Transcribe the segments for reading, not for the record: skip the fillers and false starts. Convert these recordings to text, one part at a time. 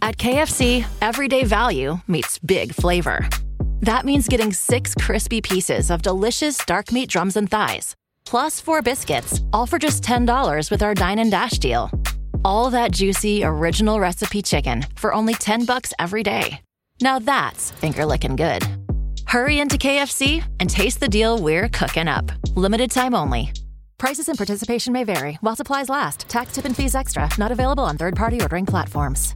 At KFC, everyday value meets big flavor. That means getting 6 crispy pieces of delicious dark meat drums and thighs, plus 4 biscuits, all for just $10 with our Dine and Dash deal. All that juicy, original recipe chicken for only $10 every day. Now that's finger-licking good. Hurry into KFC and taste the deal we're cooking up. Limited time only. Prices and participation may vary while supplies last. Tax, tip, and fees extra. Not available on third-party ordering platforms.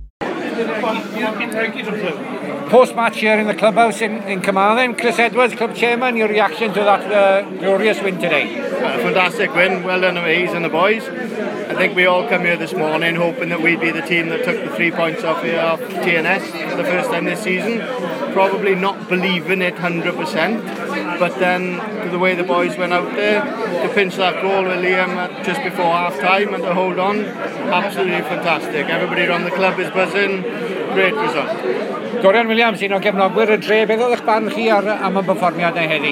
Post-match here in the clubhouse in Carmarthen, Chris Edwards, club chairman, your reaction to that glorious win today? A fantastic win, well done to Hayes and the boys. I think we all come here this morning hoping that we'd be the team that took the 3 points off TNS for the first time this season. Probably not believing it 100%, but then the way the boys went out there to pinch that goal with Liam just before half time and to hold on, absolutely fantastic. Everybody around the club is buzzing, great result. Dorian Williams, un o gefnogwyr y dre, beth oedd eich barn chi am y perfformiad neu heddi?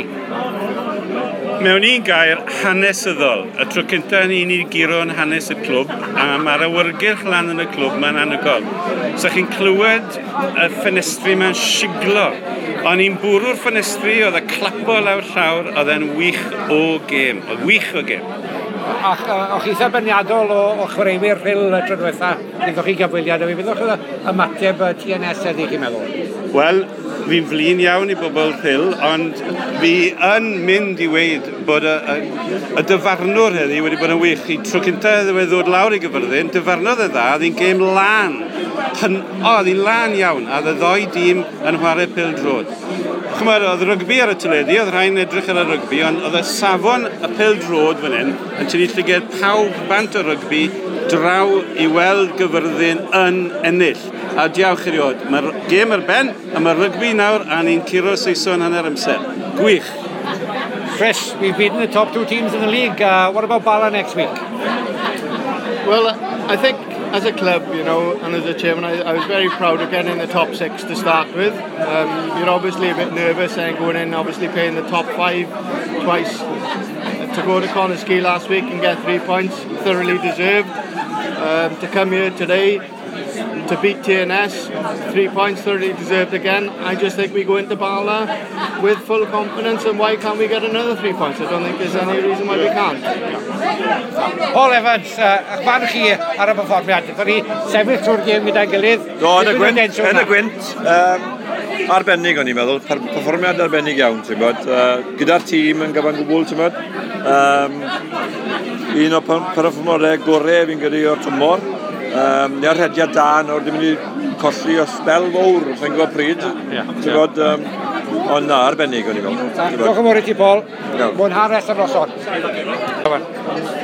Mewn un gair, hanesyddol. Y tro cyntaf ni'n giro yn hanes y clwb, a mae'r awyrgylch lan yn y clwb, mae'n anhygoel. So chi'n clywed y ffenestri mae'n siglo. O'n i'n bwrw'r ffenestri, oedd y clapo lawr llawr, oedd e'n wych o gêm. Oedd wych o gêm. O'ch eitha byniadol o chwaraewyr Rhyl y tro diwetha, iddoch chi gyfwiliad, a fi fyddwch chi ymateb TNS edrych chi'n meddwl? Wel, fi'n flin iawn i bobl Rhyl, ond fi yn mynd i weid bod y dyfarnwr heddi wedi bod yn wych. I tro cyntaf wedi ddod lawr i Gyfyrddin, dyfarnodd y dda, oedd hi'n gêm lan. Oedd hi'n lan iawn, a oedd y ddoi dîm yn chwarae pêl-drod. Chymod, oedd rygbi ar y teledu, oedd rhain edrych ar y rygbi, ond oedd y safon y pêl-drod fan hyn yn tynnu llyged pawb bant o rygbi draw i weld Gyfyrddin yn ennill. A diolch i riod. Mae'r gêm ar ben, a mae'r rygbi nawr, a ni'n curo Saeson hanner amser. Gwych. Chris, we've beaten the top 2 teams in the league. What about Bala next week? Well, I think as a club, you know, and as a chairman, I was very proud of getting in the top 6 to start with. You're obviously a bit nervous and going in, obviously playing the top 5 twice. To go to Connersky last week and get 3 points, thoroughly deserved. To come here today, to beat TNS, 3 points, thoroughly deserved again. I just think we go into Bala with full confidence, and why can't we get another 3 points? I don't think there's any reason why we can't. Paul Evans, eich barn chi ar y perfformiad? Ydych chi sefyll trwy'r gêm gyda'i gilydd? Do, yn y gwynt, arbennig o'n i'n meddwl, perfformiad arbennig iawn, ti'n bod. Gyda'r tîm yn gyfan gwbl, ti'n bod. Un o perfformiadau gorau fi'n gyda o'r tymor. Neu'r rhediad da, nawr ddim yn colli o spel fawr, sa'n gwybod pryd. Ti'n bod, ond na, arbennig o'n i'n meddwl. Diolch yn fawr i ti, Paul. Mwynhau rest o'r noson.